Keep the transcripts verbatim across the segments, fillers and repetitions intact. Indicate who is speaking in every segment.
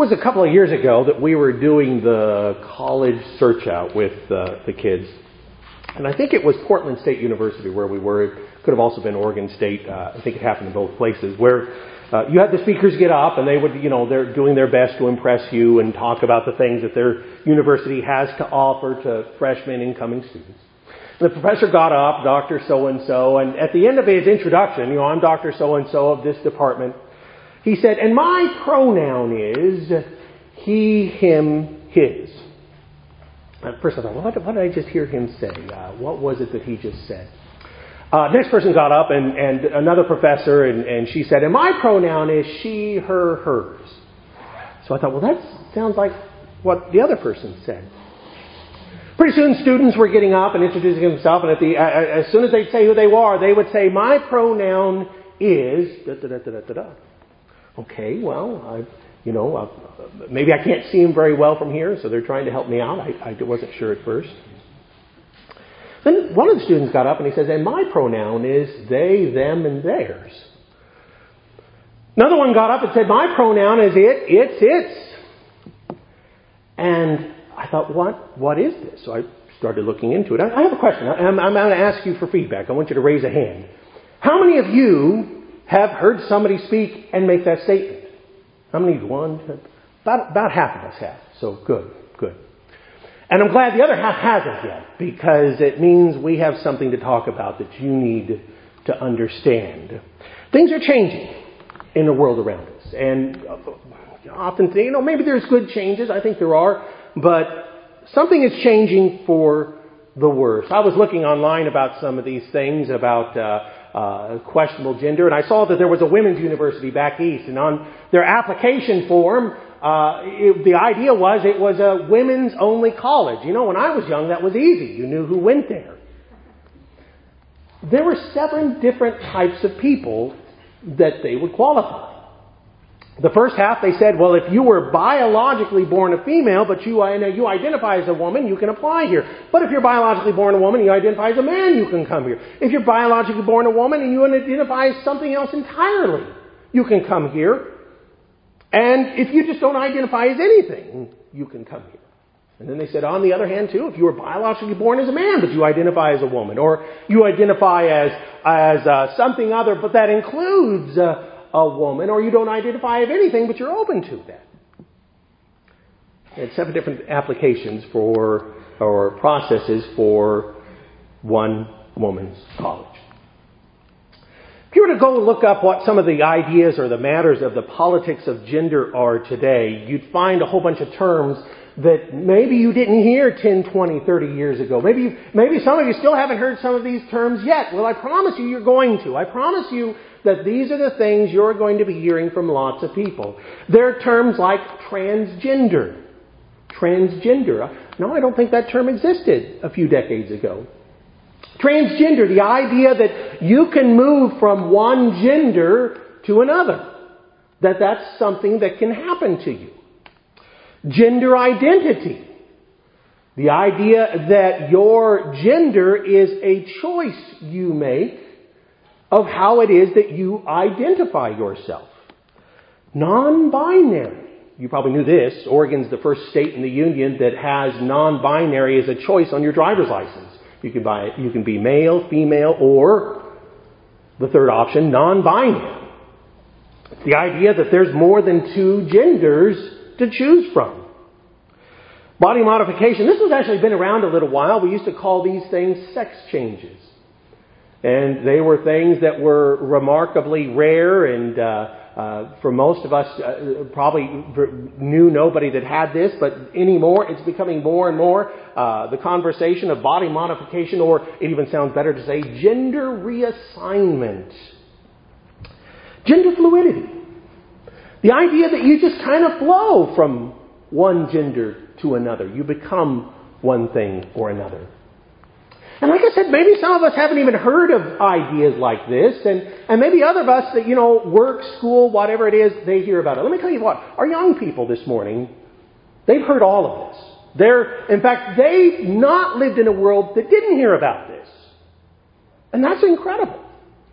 Speaker 1: was a couple of years ago that we were doing the college search out with uh, the kids. And I think it was Portland State University where we were. It could have also been Oregon State. Uh, I think it happened in both places, where uh, you had the speakers get up and they would, you know, they're doing their best to impress you and talk about the things that their university has to offer to freshmen and incoming students. And the professor got up, Doctor So-and-so, and at the end of his introduction, you know, I'm Doctor So-and-so of this department, he said, and my pronoun is he, him, his. At first I thought, well, what, what did I just hear him say? Uh, what was it that he just said? Uh, next person got up, and, and another professor, and, and she said, and my pronoun is she, her, hers. So I thought, well, that sounds like what the other person said. Pretty soon students were getting up and introducing themselves, and at the, uh, as soon as they'd say who they were, they would say, my pronoun is da da da da da da. Okay, well, I, you know, uh, maybe I can't see him very well from here, so they're trying to help me out. I, I wasn't sure at first. Then one of the students got up and he says, and my pronoun is they, them, and theirs. Another one got up and said, my pronoun is it, it's, its. And I thought, what, what is this? So I started looking into it. I, I have a question. I'm, I'm going to ask you for feedback. I want you to raise a hand. How many of you have heard somebody speak and make that statement? How many? One? About, about half of us have. So good, good. And I'm glad the other half hasn't yet, because it means we have something to talk about that you need to understand. Things are changing in the world around us. And often, you know, maybe there's good changes. I think there are. But something is changing for the worse. I was looking online about some of these things, about uh, uh, questionable gender, and I saw that there was a women's university back east, and on their application form, uh, it, the idea was it was a women's only college. You know, when I was young, that was easy. You knew who went there. There were seven different types of people that they would qualify. The first half, they said, well, if you were biologically born a female, but you, you identify as a woman, you can apply here. But if you're biologically born a woman and you identify as a man, you can come here. If you're biologically born a woman and you identify as something else entirely, you can come here. And if you just don't identify as anything, you can come here. And then they said, on the other hand, too, if you were biologically born as a man, but you identify as a woman, or you identify as, as uh, something other, but that includes Uh, a woman, or you don't identify as anything, but you're open to that. They had seven different applications for, or processes for one woman's college. If you were to go look up what some of the ideas or the matters of the politics of gender are today, you'd find a whole bunch of terms that maybe you didn't hear ten, twenty, thirty years ago. Maybe, you, maybe some of you still haven't heard some of these terms yet. Well, I promise you, you're going to. I promise you that these are the things you're going to be hearing from lots of people. There are terms like transgender. Transgender. No, I don't think that term existed a few decades ago. Transgender, the idea that you can move from one gender to another. That that's something that can happen to you. Gender identity. The idea that your gender is a choice you make of how it is that you identify yourself. Non-binary. You probably knew this. Oregon's the first state in the union that has non-binary as a choice on your driver's license. You can buy, you can be male, female, or the third option, non-binary. It's the idea that there's more than two genders to choose from. Body modification. This has actually been around a little while. We used to call these things sex changes. And they were things that were remarkably rare, and uh, uh, for most of us uh, probably knew nobody that had this, but anymore it's becoming more and more uh, the conversation of body modification, or it even sounds better to say gender reassignment. Gender fluidity. The idea that you just kind of flow from one gender to another. You become one thing or another. And like I said, maybe some of us haven't even heard of ideas like this. And, and maybe other of us that, you know, work, school, whatever it is, they hear about it. Let me tell you what. Our young people this morning, they've heard all of this. They're, in fact, they've not lived in a world that didn't hear about this. And that's incredible.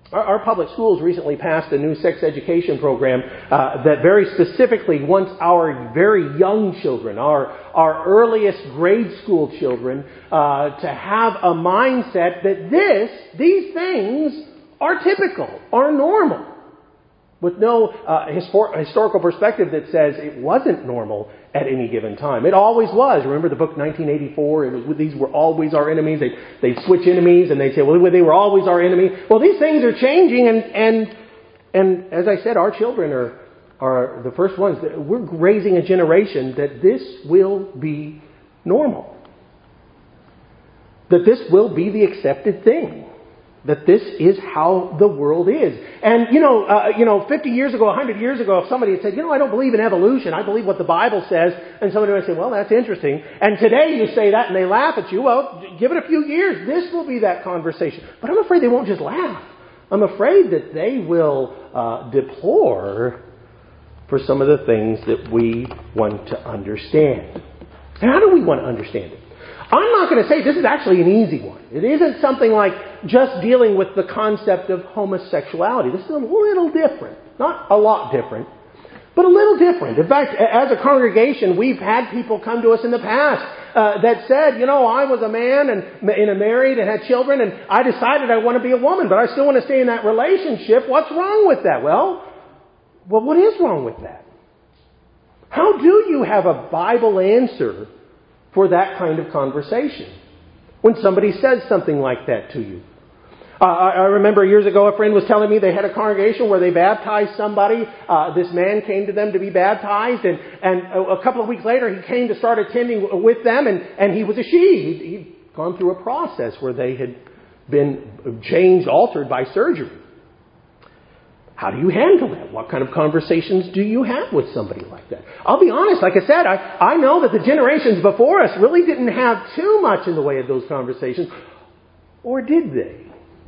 Speaker 1: Our, our public schools recently passed a new sex education program uh, that very specifically wants our very young children, our, our earliest grade school children, uh, to have a mindset that this, these things are typical, are normal. With no uh, histor- historical perspective that says it wasn't normal at any given time. It always was. Remember the book nineteen eighty-four? It was, these were always our enemies. They, they'd switch enemies and they'd say, well, they were always our enemy. Well, these things are changing, and and and as I said, our children are, are the first ones. That we're raising a generation that this will be normal. That this will be the accepted thing. That this is how the world is. And, you know, uh, you know, fifty years ago, one hundred years ago, if somebody had said, you know, I don't believe in evolution. I believe what the Bible says. And somebody might say, well, that's interesting. And today you say that and they laugh at you. Well, give it a few years. This will be that conversation. But I'm afraid they won't just laugh. I'm afraid that they will uh, deplore for some of the things that we want to understand. And how do we want to understand it? I'm not going to say this is actually an easy one. It isn't something like just dealing with the concept of homosexuality. This is a little different. Not a lot different, but a little different. In fact, as a congregation, we've had people come to us in the past uh, that said, you know, I was a man and, and a married and had children, and I decided I want to be a woman, but I still want to stay in that relationship. What's wrong with that? Well, well, what is wrong with that? How do you have a Bible answer for that kind of conversation when somebody says something like that to you? Uh, I remember years ago a friend was telling me they had a congregation where they baptized somebody. Uh, this man came to them to be baptized, and, and a, a couple of weeks later he came to start attending with them, and, and he was a she. He'd, he'd gone through a process where they had been changed, altered by surgery. How do you handle that? What kind of conversations do you have with somebody like that? I'll be honest, like I said, I, I know that the generations before us really didn't have too much in the way of those conversations. Or did they?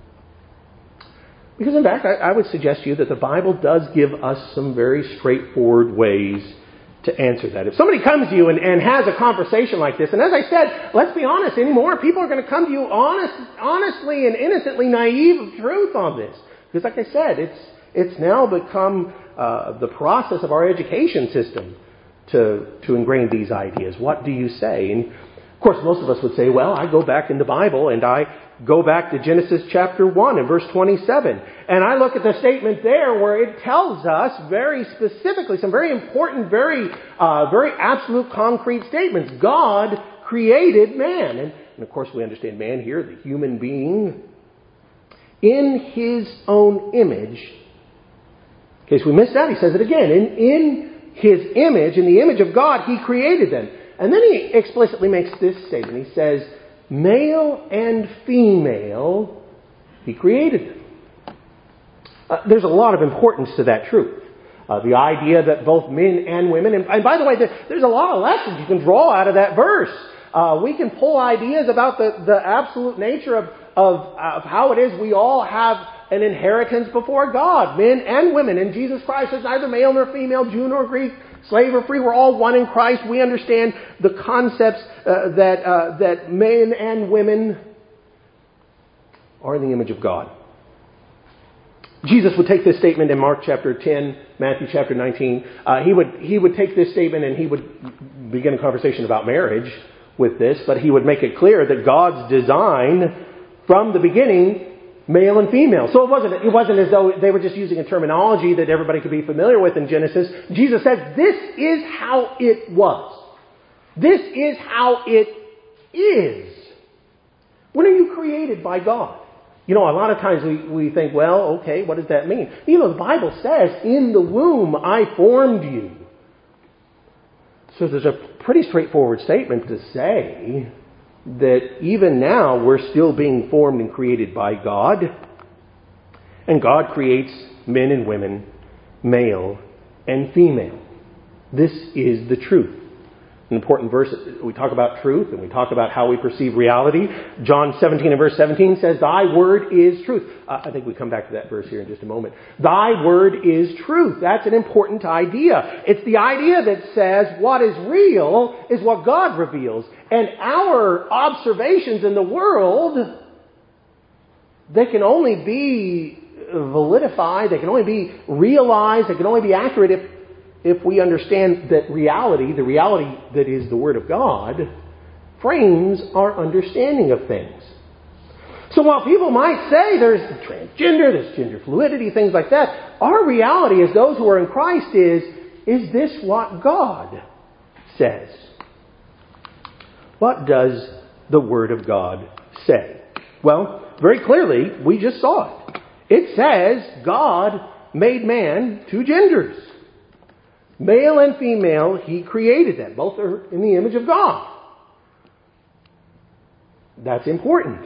Speaker 1: Because in fact, I, I would suggest to you that the Bible does give us some very straightforward ways to answer that. If somebody comes to you and, and has a conversation like this, and as I said, let's be honest anymore, people are going to come to you honest, honestly and innocently naive of truth on this. Because like I said, it's It's now become uh, the process of our education system to, to ingrain these ideas. What do you say? And of course, most of us would say, well, I go back in the Bible and I go back to Genesis chapter one and verse twenty-seven. And I look at the statement there where it tells us very specifically some very important, very, uh, very absolute concrete statements. God created man. And, and of course, we understand man here, the human being, in his own image. In case we missed that, he says it again. In, in his image, in the image of God, he created them. And then he explicitly makes this statement. He says, male and female, he created them. Uh, there's a lot of importance to that truth. Uh, the idea that both men and women, and, and by the way, there's a lot of lessons you can draw out of that verse. Uh, we can pull ideas about the, the absolute nature of, of, of how it is we all have an inheritance before God, men and women. And Jesus Christ is neither male nor female, Jew nor Greek, slave or free. We're all one in Christ. We understand the concepts uh, that uh, that men and women are in the image of God. Jesus would take this statement in Mark chapter ten, Matthew chapter nineteen. Uh, he would he would take this statement and he would begin a conversation about marriage with this, but he would make it clear that God's design from the beginning, male and female. So it wasn't, it wasn't as though they were just using a terminology that everybody could be familiar with in Genesis. Jesus said, this is how it was. This is how it is. When are you created by God? You know, a lot of times we, we think, well, okay, what does that mean? You know, the Bible says, in the womb I formed you. So there's a pretty straightforward statement to say that even now we're still being formed and created by God. And God creates men and women, male and female. This is the truth. An important verse, we talk about truth and we talk about how we perceive reality. John seventeen and verse seventeen says, thy word is truth. Uh, I think we come back to that verse here in just a moment. Thy word is truth. That's an important idea. It's the idea that says what is real is what God reveals. And our observations in the world, they can only be validified, they can only be realized, they can only be accurate if, if we understand that reality, the reality that is the Word of God, frames our understanding of things. So while people might say there's transgender, there's gender fluidity, things like that, our reality as those who are in Christ is, is this what God says? What does the Word of God say? Well, very clearly, we just saw it. It says God made man two genders. Male and female, He created them. Both are in the image of God. That's important.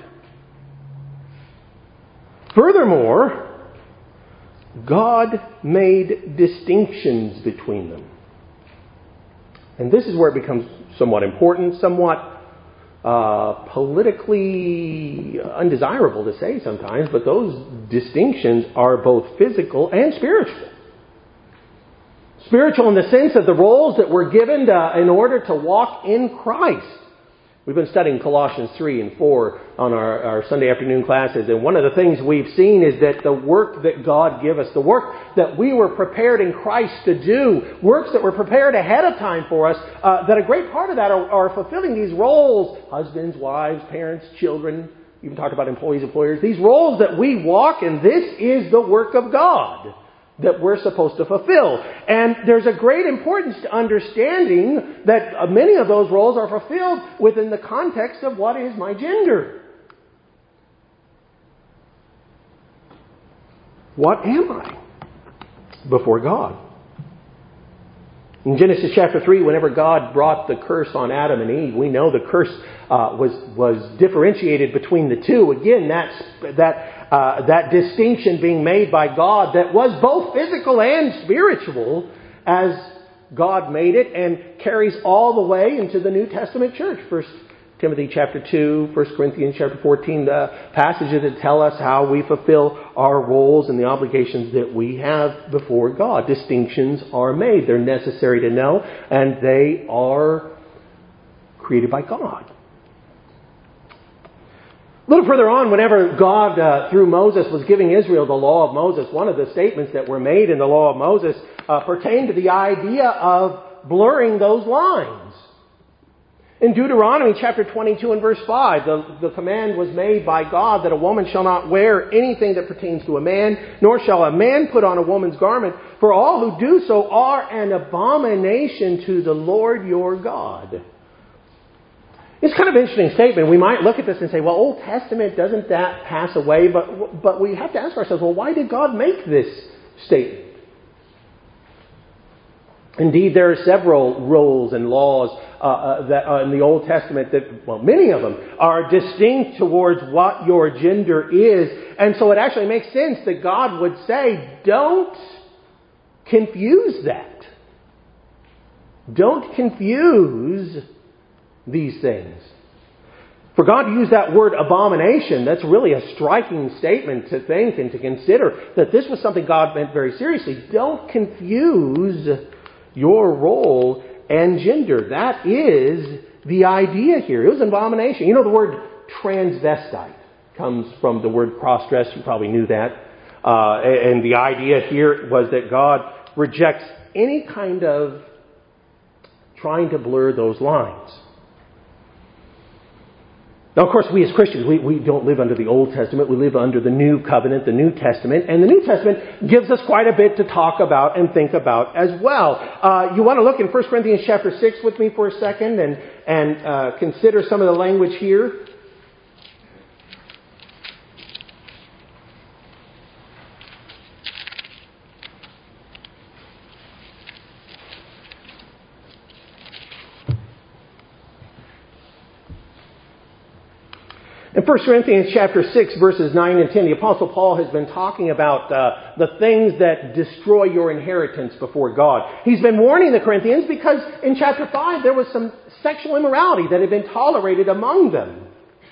Speaker 1: Furthermore, God made distinctions between them. And this is where it becomes somewhat important, somewhat uh, politically undesirable to say sometimes, but those distinctions are both physical and spiritual. Spiritual in the sense of the roles that we're given to, in order to walk in Christ. We've been studying Colossians three and four on our, our Sunday afternoon classes, and one of the things we've seen is that the work that God gave us, the work that we were prepared in Christ to do, works that were prepared ahead of time for us, uh, that a great part of that are, are fulfilling these roles, husbands, wives, parents, children, even talked about employees, employers, these roles that we walk in, this is the work of God that we're supposed to fulfill. And there's a great importance to understanding that many of those roles are fulfilled within the context of what is my gender. What am I before God? In Genesis chapter three, whenever God brought the curse on Adam and Eve, we know the curse uh, was was differentiated between the two. Again, that's, that uh, that distinction being made by God that was both physical and spiritual as God made it, and carries all the way into the New Testament church. First Timothy chapter two, First Corinthians chapter fourteen, the passages that tell us how we fulfill our roles and the obligations that we have before God. Distinctions are made. They're necessary to know, and they are created by God. A little further on, whenever God, uh, through Moses, was giving Israel the law of Moses, one of the statements that were made in the law of Moses uh, pertained to the idea of blurring those lines. In Deuteronomy chapter twenty-two and verse five, the, the command was made by God that a woman shall not wear anything that pertains to a man, nor shall a man put on a woman's garment, for all who do so are an abomination to the Lord your God. It's kind of an interesting statement. We might look at this and say, well, Old Testament, doesn't that pass away? But, but we have to ask ourselves, well, why did God make this statement? Indeed, there are several rules and laws uh, uh, that uh, in the Old Testament that, well, many of them are distinct towards what your gender is. And so it actually makes sense that God would say, don't confuse that. Don't confuse these things. For God to use that word abomination, that's really a striking statement to think and to consider that this was something God meant very seriously. Don't confuse your role and gender. That is the idea here. It was an abomination. You know, the word transvestite comes from the word cross-dress. You probably knew that. Uh, and the idea here was that God rejects any kind of trying to blur those lines. Now, of course, we as Christians, we, we don't live under the Old Testament. We live under the New Covenant, the New Testament. And the New Testament gives us quite a bit to talk about and think about as well. Uh, you want to look in First Corinthians chapter six with me for a second and, and uh, consider some of the language here. In First Corinthians chapter six, verses nine and ten, the Apostle Paul has been talking about uh, the things that destroy your inheritance before God. He's been warning the Corinthians because in chapter five there was some sexual immorality that had been tolerated among them.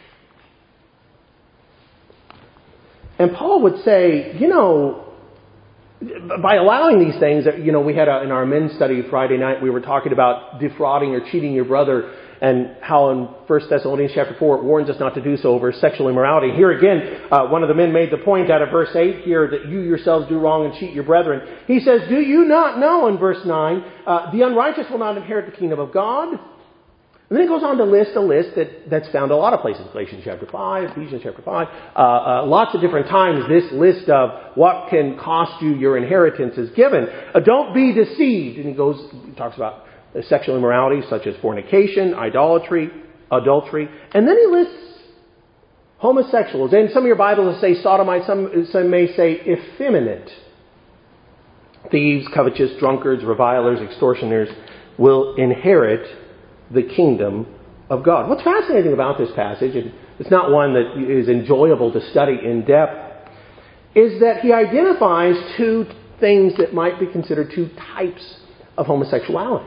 Speaker 1: And Paul would say, you know, by allowing these things, you know, we had a, in our men's study Friday night, we were talking about defrauding or cheating your brother. and how in First Thessalonians chapter four it warns us not to do so over sexual immorality. Here again, uh, one of the men made the point out of verse eight here that you yourselves do wrong and cheat your brethren. He says, do you not know in verse nine, uh, the unrighteous will not inherit the kingdom of God? And then he goes on to list a list that, that's found a lot of places. Galatians chapter five, Ephesians chapter five. Uh, uh, lots of different times this list of what can cost you your inheritance is given. Uh, don't be deceived. And he goes, he talks about sexual immorality such as fornication, idolatry, adultery. And then he lists homosexuals. And some of your Bibles will say sodomites, some, some may say effeminate. Thieves, covetous, drunkards, revilers, extortioners will inherit the kingdom of God. What's fascinating about this passage, and it's not one that is enjoyable to study in depth, is that he identifies two things that might be considered two types of homosexuality.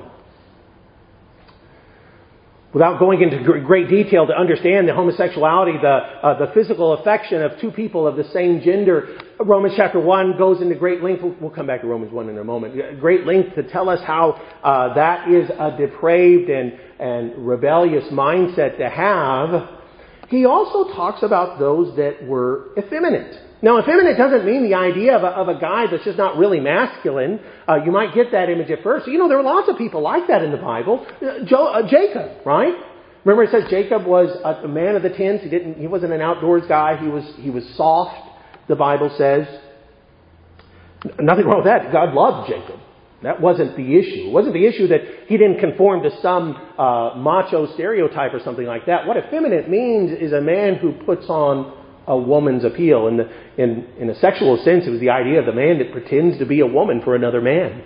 Speaker 1: Without going into great detail to understand the homosexuality, the uh, the physical affection of two people of the same gender, Romans chapter one goes into great length. We'll, we'll come back to Romans one in a moment. Great length to tell us how uh, that is a depraved and, and rebellious mindset to have. He also talks about those that were effeminate. Now, effeminate doesn't mean the idea of a, of a guy that's just not really masculine. Uh, you might get that image at first. You know, there are lots of people like that in the Bible. Uh, Jo- uh, Jacob, right? Remember, it says Jacob was a, a man of the tents. He didn't. He wasn't an outdoors guy. He was. He was soft. The Bible says. Nothing wrong with that. God loved Jacob. That wasn't the issue. It wasn't the issue that he didn't conform to some uh, macho stereotype or something like that. What effeminate means is a man who puts on a woman's appeal. In, the, in, in a sexual sense, it was the idea of the man that pretends to be a woman for another man.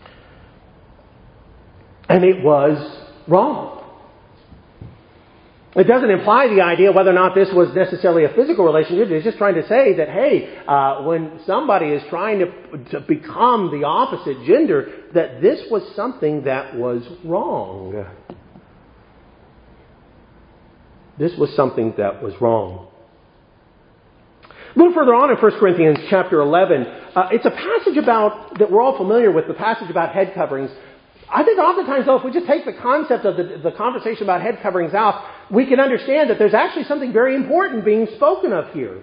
Speaker 1: And it was wrong. It doesn't imply the idea whether or not this was necessarily a physical relationship. It's just trying to say that, hey, uh, when somebody is trying to, to become the opposite gender, that this was something that was wrong. This was something that was wrong. A little further on in First Corinthians chapter eleven, uh, it's a passage about that we're all familiar with, the passage about head coverings. I think oftentimes, though, if we just take the concept of the, the conversation about head coverings out, we can understand that there's actually something very important being spoken of here.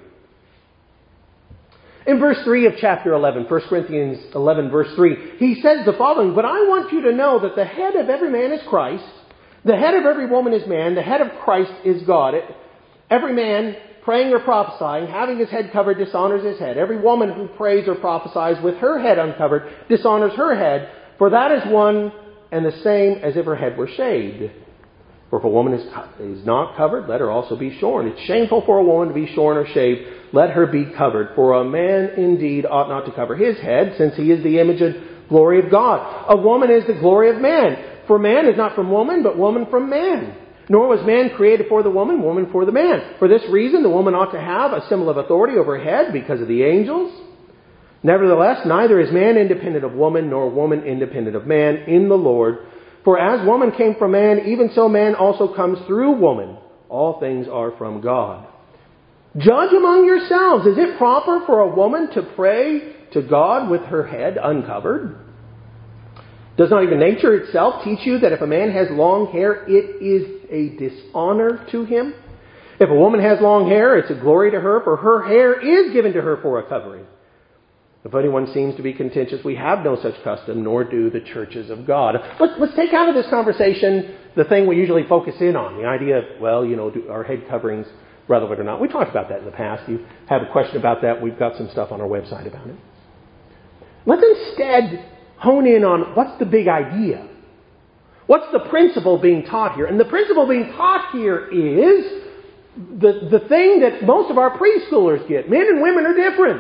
Speaker 1: In verse three of chapter eleven, First Corinthians eleven, verse three, he says the following, "But I want you to know that the head of every man is Christ, the head of every woman is man, the head of Christ is God. Every man praying or prophesying, having his head covered, dishonors his head. Every woman who prays or prophesies with her head uncovered dishonors her head. For that is one and the same as if her head were shaved. For if a woman is, is not covered, let her also be shorn. It's shameful for a woman to be shorn or shaved. Let her be covered. For a man indeed ought not to cover his head, since he is the image and glory of God. A woman is the glory of man. For man is not from woman, but woman from man. Nor was man created for the woman, woman for the man. For this reason, the woman ought to have a symbol of authority over her head because of the angels. Nevertheless, neither is man independent of woman, nor woman independent of man in the Lord. For as woman came from man, even so man also comes through woman. All things are from God. Judge among yourselves. Is it proper for a woman to pray to God with her head uncovered? Does not even nature itself teach you that if a man has long hair, it is a dishonor to him? If a woman has long hair, it's a glory to her, for her hair is given to her for a covering. If anyone seems to be contentious, we have no such custom, nor do the churches of God." Let's, let's take out of this conversation the thing we usually focus in on, the idea of, well, you know, do our head coverings relevant or not? We talked about that in the past. You have a question about that, we've got some stuff on our website about it. Let's instead hone in on what's the big idea. What's the principle being taught here? And the principle being taught here is the, the thing that most of our preschoolers get. Men and women are different.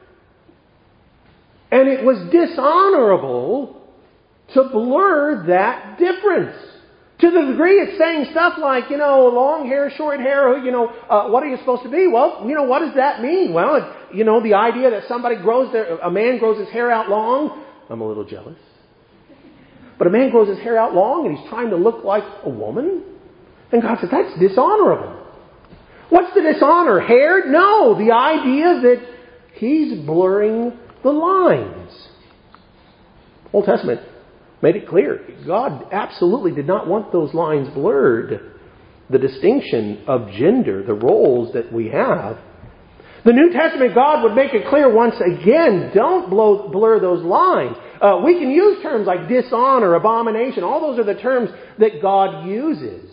Speaker 1: And it was dishonorable to blur that difference. To the degree it's saying stuff like, you know, long hair, short hair, you know, uh, what are you supposed to be? Well, you know, what does that mean? Well, it, you know, the idea that somebody grows their, a man grows his hair out long. I'm a little jealous. But a man grows his hair out long and he's trying to look like a woman. And God says, that's dishonorable. What's the dishonor? Hair? No, the idea that he's blurring the lines. Old Testament made it clear. God absolutely did not want those lines blurred. The distinction of gender, the roles that we have. The New Testament God would make it clear once again, don't blow, blur those lines. Uh, we can use terms like dishonor, abomination. All those are the terms that God uses.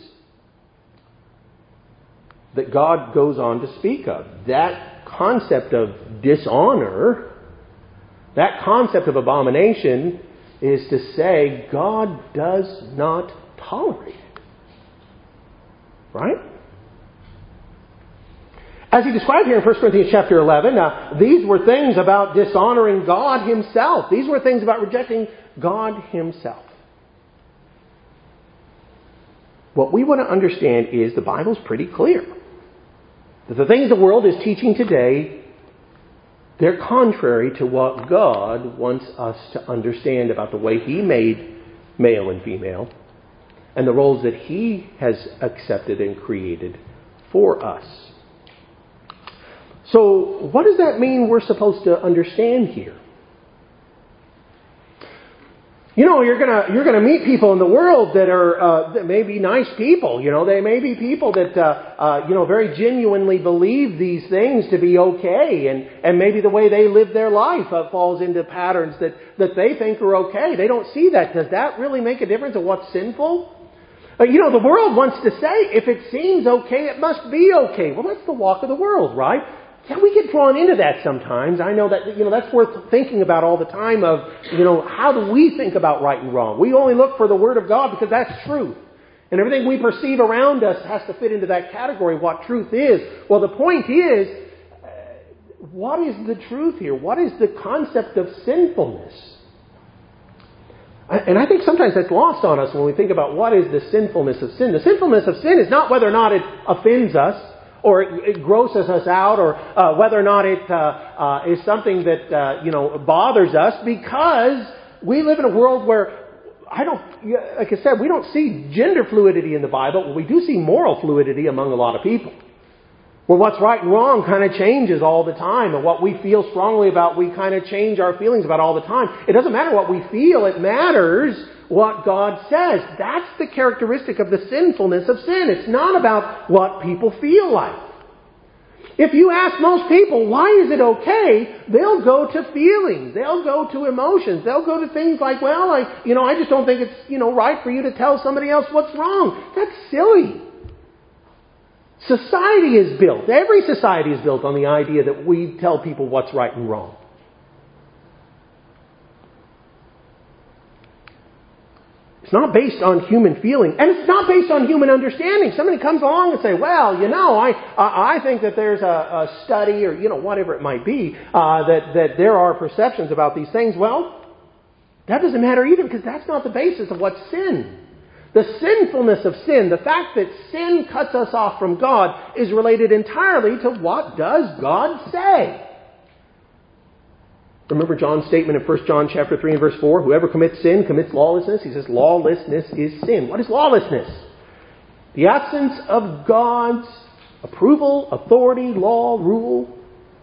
Speaker 1: That God goes on to speak of. That concept of dishonor, that concept of abomination is to say God does not tolerate it. Right? As he described here in First Corinthians chapter eleven, uh, these were things about dishonoring God Himself. These were things about rejecting God Himself. What we want to understand is the Bible's pretty clear. That the things the world is teaching today, they're contrary to what God wants us to understand about the way He made male and female and the roles that He has accepted and created for us. So, what does that mean we're supposed to understand here? You know, you're gonna you're gonna meet people in the world that are uh, that may be nice people. You know, they may be people that uh, uh, you know very genuinely believe these things to be okay, and and maybe the way they live their life uh, falls into patterns that that they think are okay. They don't see that. Does that really make a difference of what's sinful? Uh, you know, the world wants to say if it seems okay, it must be okay. Well, that's the walk of the world, right? Yeah, we get drawn into that sometimes. I know that, you know, that's worth thinking about all the time of, you know, how do we think about right and wrong? We only look for the Word of God because that's truth. And everything we perceive around us has to fit into that category of what truth is. Well, the point is, uh, what is the truth here? What is the concept of sinfulness? And I think sometimes that's lost on us when we think about what is the sinfulness of sin. The sinfulness of sin is not whether or not it offends us, or it, it grosses us out, or uh, whether or not it uh, uh, is something that uh, you know bothers us, because we live in a world where I don't, like I said, we don't see gender fluidity in the Bible. But we do see moral fluidity among a lot of people, where what's right and wrong kind of changes all the time, and what we feel strongly about, we kind of change our feelings about all the time. It doesn't matter what we feel; it matters what God says. That's the characteristic of the sinfulness of sin. It's not about what people feel like. If you ask most people, why is it okay? They'll go to feelings. They'll go to emotions. They'll go to things like, well, I, you know, I just don't think it's, you know, right for you to tell somebody else what's wrong. That's silly. Society is built. Every society is built on the idea that we tell people what's right and wrong. It's not based on human feeling, and it's not based on human understanding. Somebody comes along and say, well, you know, I I think that there's a, a study, or, you know, whatever it might be, uh, that, that there are perceptions about these things. Well, that doesn't matter either, because that's not the basis of what's sin. The sinfulness of sin, the fact that sin cuts us off from God, is related entirely to what does God say. Remember John's statement in First John chapter three and verse four, whoever commits sin commits lawlessness. He says lawlessness is sin. What is lawlessness? The absence of God's approval, authority, law, rule.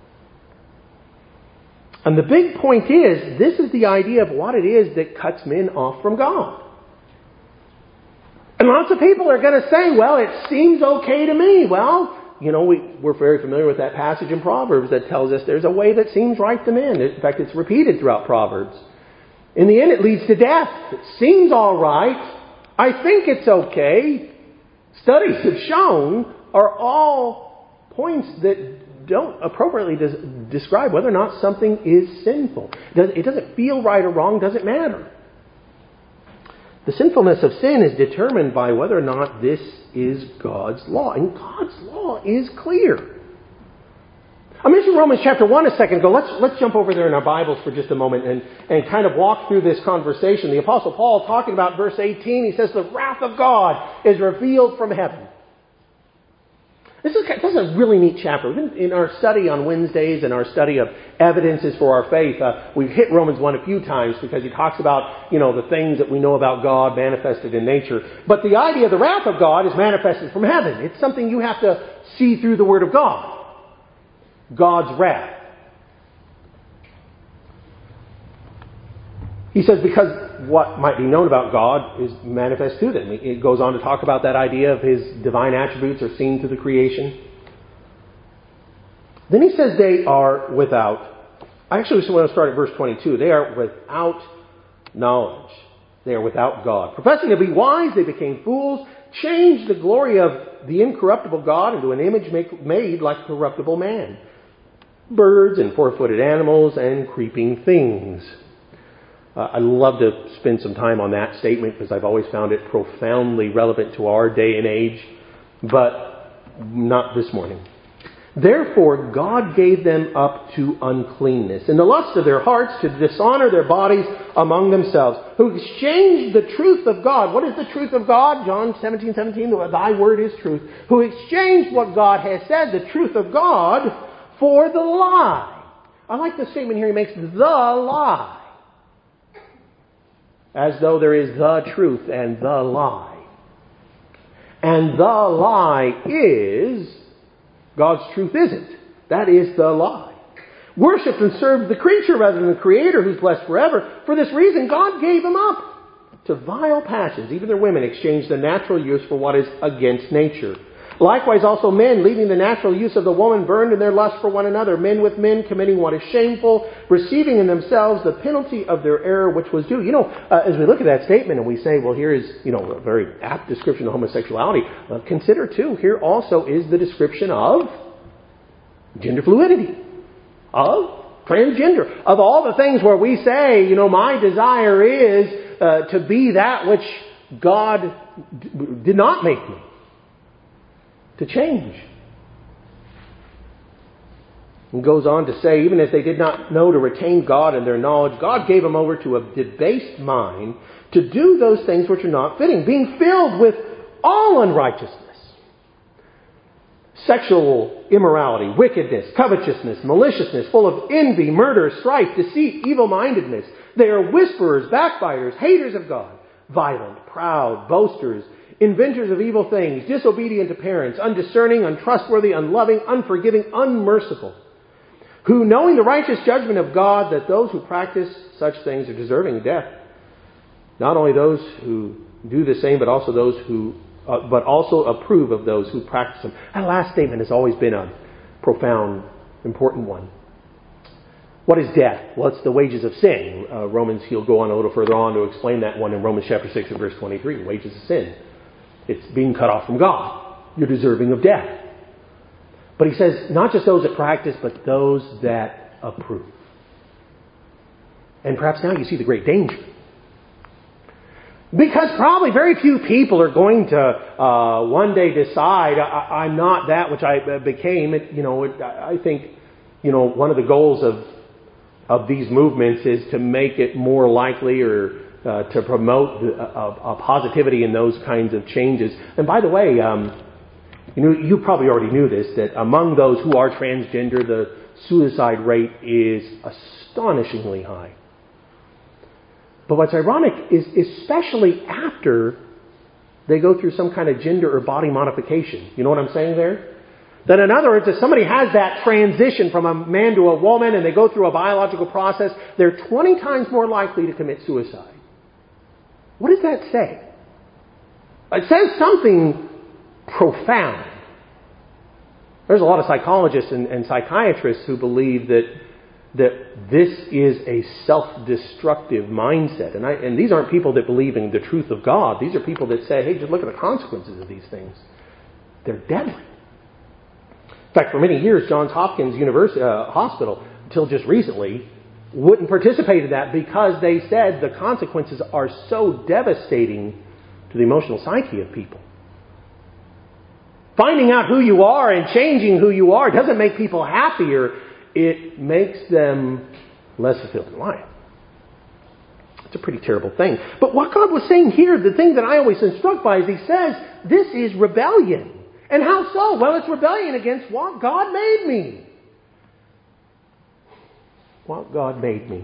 Speaker 1: And the big point is, this is the idea of what it is that cuts men off from God. And lots of people are going to say, well, it seems okay to me. Well, you know, we, we're very familiar with that passage in Proverbs that tells us there's a way that seems right to men. In fact, it's repeated throughout Proverbs. In the end, it leads to death. It seems all right. I think it's okay. Studies have shown are all points that don't appropriately des- describe whether or not something is sinful. It doesn't feel right or wrong. Doesn't matter. The sinfulness of sin is determined by whether or not this is God's law. And God's law is clear. I mentioned Romans chapter one a second ago. Let's, let's jump over there in our Bibles for just a moment and, and kind of walk through this conversation. The Apostle Paul, talking about verse eighteen, he says, the wrath of God is revealed from heaven. This is, this is a really neat chapter. In our study on Wednesdays and our study of evidences for our faith, uh, we've hit Romans one a few times because he talks about, you know, the things that we know about God manifested in nature. But the idea of the wrath of God is manifested from heaven. It's something you have to see through the Word of God. God's wrath. He says because what might be known about God is manifest to them. It goes on to talk about that idea of His divine attributes are seen through the creation. Then he says they are without. I actually just want to start at verse twenty-two. They are without knowledge. They are without God. Professing to be wise, they became fools, changed the glory of the incorruptible God into an image make, made like corruptible man. Birds and four-footed animals and creeping things. Uh, I love to spend some time on that statement because I've always found it profoundly relevant to our day and age, but not this morning. Therefore, God gave them up to uncleanness in the lust of their hearts to dishonor their bodies among themselves, who exchanged the truth of God. What is the truth of God? John seventeen seventeen, thy word is truth. Who exchanged what God has said, the truth of God, for the lie. I like the statement here he makes, the lie. As though there is the truth and the lie. And the lie is... God's truth isn't. That is the lie. Worshipped and served the creature rather than the Creator who's blessed forever. For this reason, God gave them up to vile passions. Even their women exchanged the natural use for what is against nature. Likewise also men, leaving the natural use of the woman, burned in their lust for one another. Men with men committing what is shameful, receiving in themselves the penalty of their error which was due. You know, uh, as we look at that statement and we say, well, here is, you know, a very apt description of homosexuality. Uh, consider, too, here also is the description of gender fluidity, of transgender, of all the things where we say, you know, my desire is uh, to be that which God d- did not make me. To change. And goes on to say, even as they did not know to retain God in their knowledge, God gave them over to a debased mind to do those things which are not fitting, being filled with all unrighteousness, sexual immorality, wickedness, covetousness, maliciousness, full of envy, murder, strife, deceit, evil-mindedness. They are whisperers, backbiters, haters of God, violent, proud, boasters, inventors of evil things, disobedient to parents, undiscerning, untrustworthy, unloving, unforgiving, unmerciful, who, knowing the righteous judgment of God, that those who practice such things are deserving of death. Not only those who do the same, but also those who, uh, but also approve of those who practice them. That last statement has always been a profound, important one. What is death? Well, it's the wages of sin. Uh, Romans, he'll go on a little further on to explain that one in Romans chapter six and verse twenty-three. Wages of sin. It's being cut off from God. You're deserving of death. But he says, not just those that practice, but those that approve. And perhaps now you see the great danger. Because probably very few people are going to uh, one day decide, I, I'm not that which I became. It, you know, it, I think, you know, one of the goals of of these movements is to make it more likely or uh, to promote a, a, a positivity in those kinds of changes. And by the way, um, you know, you probably already knew this, that among those who are transgender, the suicide rate is astonishingly high. But what's ironic is especially after they go through some kind of gender or body modification. You know what I'm saying there? That in other words, if somebody has that transition from a man to a woman and they go through a biological process, they're twenty times more likely to commit suicide. What does that say? It says something profound. There's a lot of psychologists and, and psychiatrists who believe that that this is a self-destructive mindset. And, I, and these aren't people that believe in the truth of God. These are people that say, hey, just look at the consequences of these things. They're deadly. In fact, for many years, Johns Hopkins University uh, Hospital, until just recently, wouldn't participate in that because they said the consequences are so devastating to the emotional psyche of people. Finding out who you are and changing who you are doesn't make people happier. It makes them less fulfilled in life. It's a pretty terrible thing. But what God was saying here, the thing that I always am struck by is He says, this is rebellion. And how so? Well, it's rebellion against what God made me. What God made me.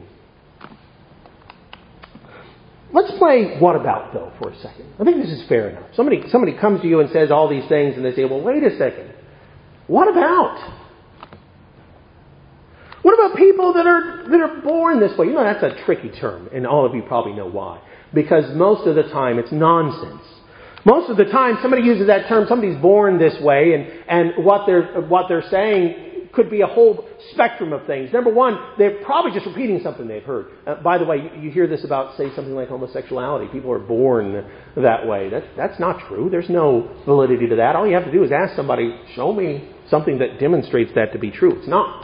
Speaker 1: Let's play what about, though, for a second. I think this is fair enough. Somebody, somebody comes to you and says all these things, and they say, well, wait a second. What about? What about people that are that are born this way? You know, that's a tricky term, and all of you probably know why. Because most of the time it's nonsense. Most of the time somebody uses that term, somebody's born this way, and, and what they're what they're saying could be a whole spectrum of things. Number one, they're probably just repeating something they've heard. Uh, by the way, you, you hear this about, say, something like homosexuality. People are born that way. That, that's not true. There's no validity to that. All you have to do is ask somebody, show me something that demonstrates that to be true. It's not.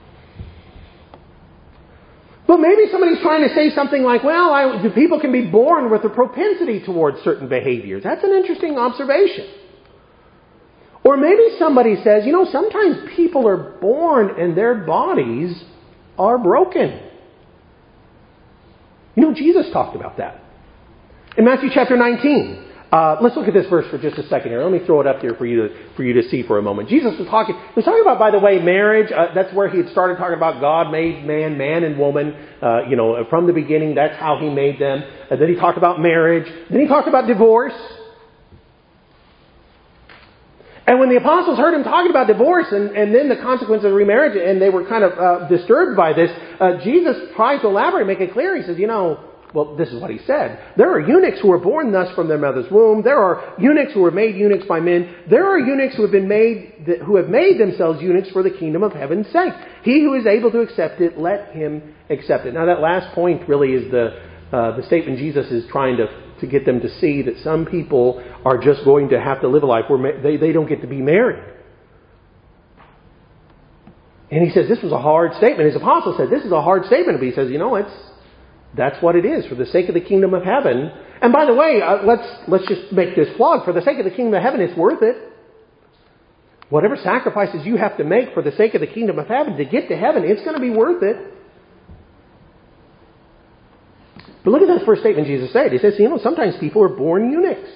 Speaker 1: But maybe somebody's trying to say something like, well, I, people can be born with a propensity towards certain behaviors. That's an interesting observation. Or maybe somebody says, you know, sometimes people are born and their bodies are broken. You know, Jesus talked about that. In Matthew chapter nineteen, uh, let's look at this verse for just a second here. Let me throw it up here for you to for you to see for a moment. Jesus was talking, he was talking about, by the way, marriage. Uh, that's where he had started talking about God made man, man and woman. Uh, you know, from the beginning, that's how he made them. And then he talked about marriage. Then he talked about divorce. And when the apostles heard him talking about divorce and, and then the consequence of remarriage, and they were kind of uh, disturbed by this, uh, Jesus tries to elaborate, make it clear. He says, you know, well, this is what he said. There are eunuchs who are born thus from their mother's womb. There are eunuchs who are made eunuchs by men. There are eunuchs who have been made, who have made themselves eunuchs for the kingdom of heaven's sake. He who is able to accept it, let him accept it. Now, that last point really is the uh, the statement Jesus is trying to to get them to see that some people are just going to have to live a life where ma- they they don't get to be married. And he says this was a hard statement. His apostle said this is a hard statement, but he says, you know, it's that's what it is for the sake of the kingdom of heaven. And by the way, uh, let's let's just make this plug. For the sake of the kingdom of heaven, it's worth it. Whatever sacrifices you have to make for the sake of the kingdom of heaven to get to heaven, it's going to be worth it. But look at that first statement Jesus said. He says, you know, sometimes people are born eunuchs.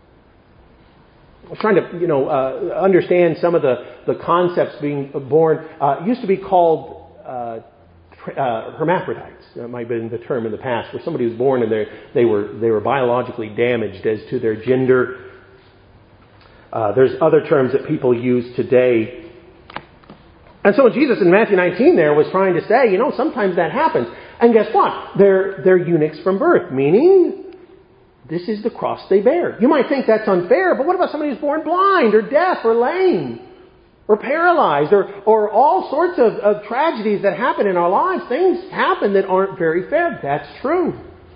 Speaker 1: I was trying to, you know, uh, understand some of the, the concepts being born. Uh, it used to be called uh, uh, hermaphrodites. That might have been the term in the past, where somebody was born and they they were they were biologically damaged as to their gender. Uh, there's other terms that people use today. And so Jesus in Matthew nineteen there was trying to say, you know, sometimes that happens. And guess what? They're they're eunuchs from birth, meaning this is the cross they bear. You might think that's unfair, but what about somebody who's born blind or deaf or lame or paralyzed or, or all sorts of, of tragedies that happen in our lives? Things happen that aren't very fair. That's true.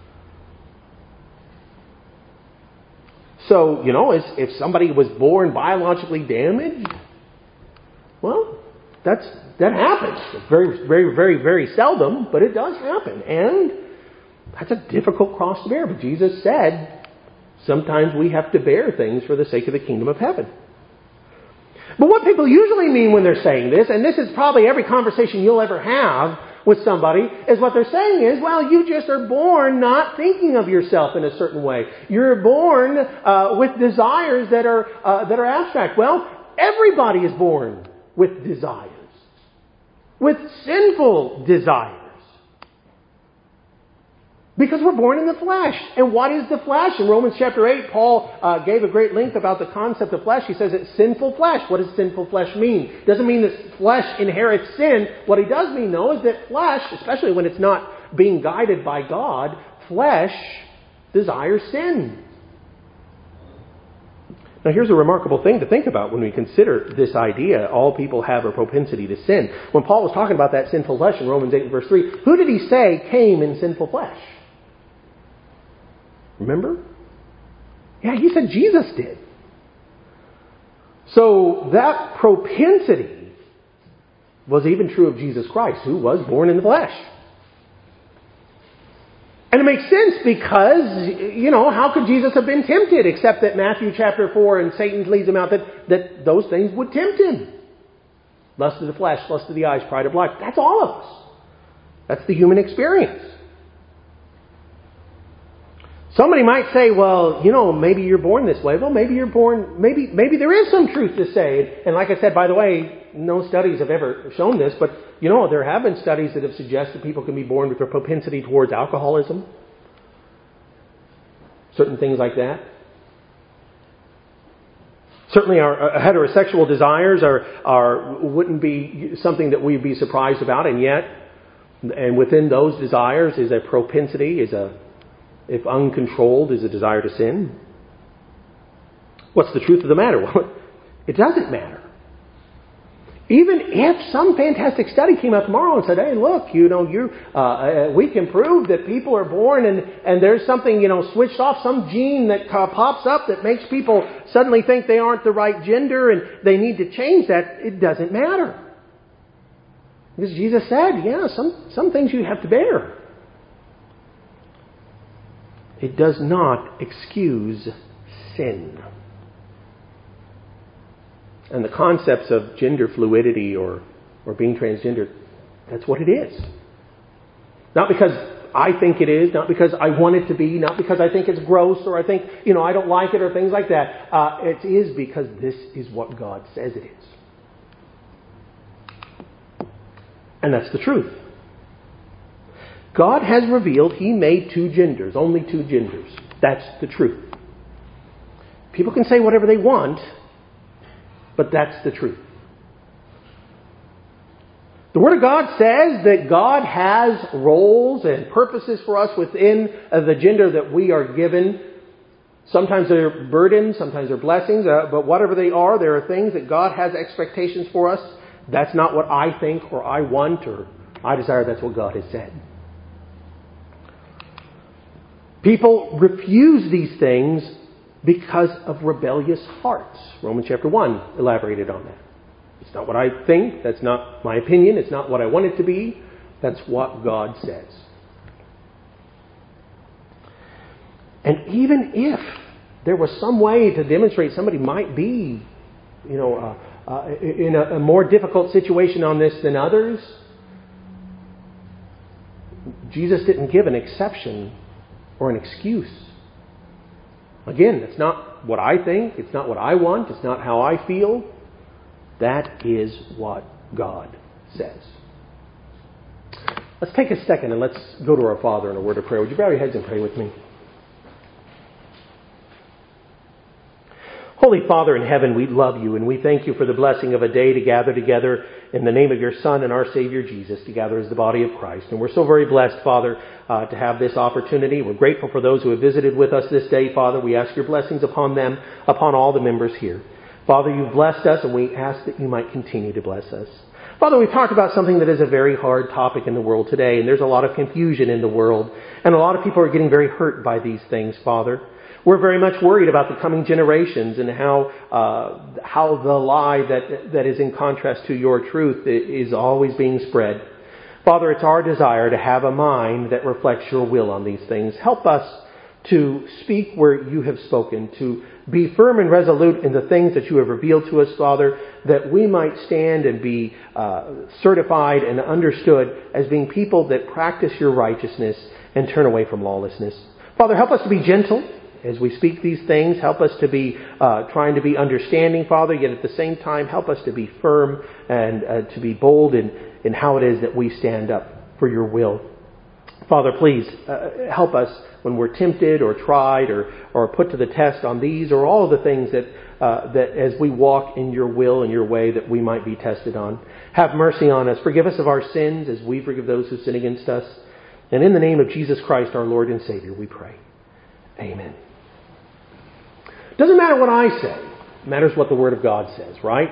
Speaker 1: So, you know, if, if somebody was born biologically damaged, well, that's that happens. It's very, very, very, very seldom, but it does happen. And that's a difficult cross to bear. But Jesus said, sometimes we have to bear things for the sake of the kingdom of heaven. But what people usually mean when they're saying this, and this is probably every conversation you'll ever have with somebody, is what they're saying is, well, you just are born not thinking of yourself in a certain way. You're born uh, with desires that are uh, that are abstract. Well, everybody is born with desires. With sinful desires. Because we're born in the flesh. And what is the flesh? In Romans chapter eight, Paul uh, gave a great length about the concept of flesh. He says it's sinful flesh. What does sinful flesh mean? It doesn't mean that flesh inherits sin. What he does mean, though, is that flesh, especially when it's not being guided by God, flesh desires sin. Now, here's a remarkable thing to think about when we consider this idea. All people have a propensity to sin. When Paul was talking about that sinful flesh in Romans eight, verse three, who did he say came in sinful flesh? Remember? Yeah, he said Jesus did. So that propensity was even true of Jesus Christ, who was born in the flesh. And it makes sense because, you know, how could Jesus have been tempted except that Matthew chapter four and Satan leads him out that, that those things would tempt him. Lust of the flesh, lust of the eyes, pride of life. That's all of us. That's the human experience. Somebody might say, well, you know, maybe you're born this way. Well, maybe you're born, maybe maybe there is some truth to say. And like I said, by the way, no studies have ever shown this, but, you know, there have been studies that have suggested people can be born with a propensity towards alcoholism. Certain things like that. Certainly our heterosexual desires are, are wouldn't be something that we'd be surprised about, and yet, and within those desires is a propensity, is a, if uncontrolled, is a desire to sin. What's the truth of the matter? Well, it doesn't matter. Even if some fantastic study came out tomorrow and said, hey, look, you know, you, uh, we can prove that people are born and, and there's something, you know, switched off, some gene that uh, pops up that makes people suddenly think they aren't the right gender and they need to change that, it doesn't matter. Because Jesus said, yeah, some, some things you have to bear. It does not excuse sin. And the concepts of gender fluidity or, or being transgender, that's what it is. Not because I think it is, not because I want it to be, not because I think it's gross or I think, you know, I don't like it or things like that. Uh, it is because this is what God says it is. And that's the truth. God has revealed He made two genders, only two genders. That's the truth. People can say whatever they want, but that's the truth. The Word of God says that God has roles and purposes for us within the gender that we are given. Sometimes they're burdens, sometimes they're blessings, uh, but whatever they are, there are things that God has expectations for us. That's not what I think or I want or I desire. That's what God has said. People refuse these things because of rebellious hearts. Romans chapter one elaborated on that. It's not what I think. That's not my opinion. It's not what I want it to be. That's what God says. And even if there was some way to demonstrate somebody might be, you know, uh, uh, in a, a more difficult situation on this than others, Jesus didn't give an exception or an excuse. Again, it's not what I think. It's not what I want. It's not how I feel. That is what God says. Let's take a second and let's go to our Father in a word of prayer. Would you bow your heads and pray with me? Holy Father in heaven, we love you and we thank you for the blessing of a day to gather together in the name of your Son and our Savior Jesus, to gather as the body of Christ. And we're so very blessed, Father, uh, to have this opportunity. We're grateful for those who have visited with us this day, Father. We ask your blessings upon them, upon all the members here. Father, you've blessed us and we ask that you might continue to bless us. Father, we've talked about something that is a very hard topic in the world today, and there's a lot of confusion in the world, and a lot of people are getting very hurt by these things, Father. We're very much worried about the coming generations and how uh, how the lie that that is in contrast to your truth is always being spread. Father, it's our desire to have a mind that reflects your will on these things. Help us to speak where you have spoken, to be firm and resolute in the things that you have revealed to us, Father, that we might stand and be uh, certified and understood as being people that practice your righteousness and turn away from lawlessness. Father, help us to be gentle as we speak these things. Help us to be uh, trying to be understanding, Father, yet at the same time, help us to be firm and uh, to be bold in, in how it is that we stand up for your will. Father, please uh, help us when we're tempted or tried or, or put to the test on these or all of the things that, uh, that as we walk in your will and your way that we might be tested on. Have mercy on us. Forgive us of our sins as we forgive those who sin against us. And in the name of Jesus Christ, our Lord and Savior, we pray. Amen. Doesn't matter what I say. It matters what the Word of God says, right?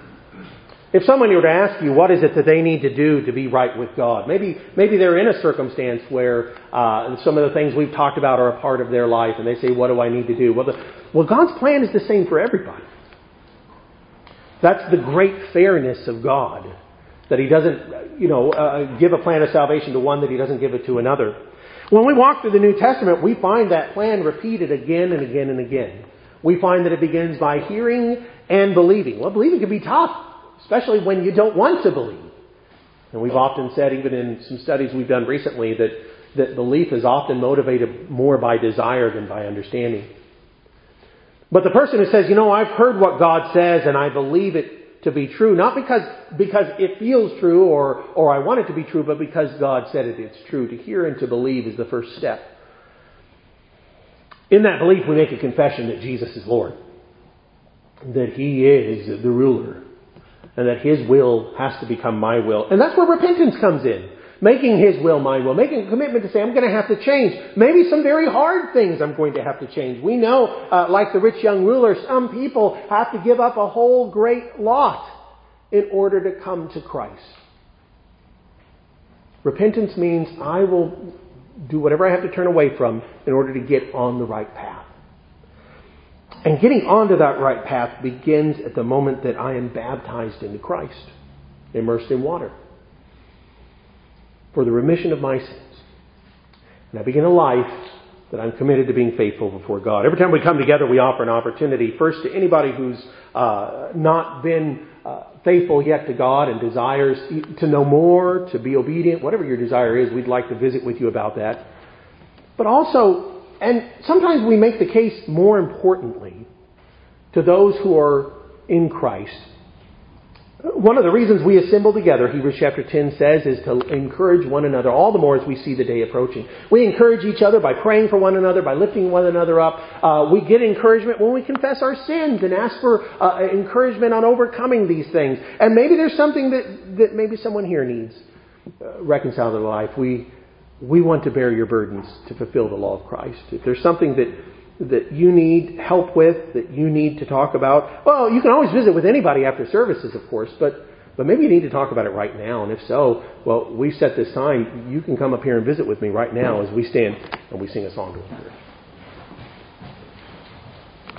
Speaker 1: If someone were to ask you what is it that they need to do to be right with God, maybe maybe they're in a circumstance where uh, some of the things we've talked about are a part of their life, and they say, what do I need to do? Well, the, well, God's plan is the same for everybody. That's the great fairness of God, that He doesn't, you know, uh, give a plan of salvation to one that He doesn't give it to another. When we walk through the New Testament, we find that plan repeated again and again and again. We find that it begins by hearing and believing. Well, believing can be tough, especially when you don't want to believe. And we've often said, even in some studies we've done recently, that, that belief is often motivated more by desire than by understanding. But the person who says, you know, I've heard what God says and I believe it to be true, not because because it feels true or, or I want it to be true, but because God said it, it's true. To hear and to believe is the first step. In that belief, we make a confession that Jesus is Lord. that He is the ruler and that His will has to become my will. And that's where repentance comes in. Making His will my will. Making a commitment to say, I'm going to have to change. Maybe some very hard things I'm going to have to change. We know, uh, like the rich young ruler, some people have to give up a whole great lot in order to come to Christ. Repentance means I will do whatever I have to turn away from in order to get on the right path. And getting onto that right path begins at the moment that I am baptized into Christ, immersed in water, for the remission of my sins. And I begin a life that I'm committed to being faithful before God. Every time we come together, we offer an opportunity, first to anybody who's uh, not been uh, faithful yet to God and desires to know more, to be obedient, whatever your desire is, we'd like to visit with you about that. But also, and sometimes we make the case more importantly, to those who are in Christ. One of the reasons we assemble together, Hebrews chapter ten says, is to encourage one another, all the more as we see the day approaching. We encourage each other by praying for one another, by lifting one another up. Uh, we get encouragement when we confess our sins and ask for uh, encouragement on overcoming these things. And maybe there's something that, that maybe someone here needs uh, reconciled in their life. We, we want to bear your burdens to fulfill the law of Christ. If there's something that that you need help with, that you need to talk about, well, you can always visit with anybody after services, of course, but but maybe you need to talk about it right now. And if so, well, we set this time. You can come up here and visit with me right now as we stand and we sing a song to Him.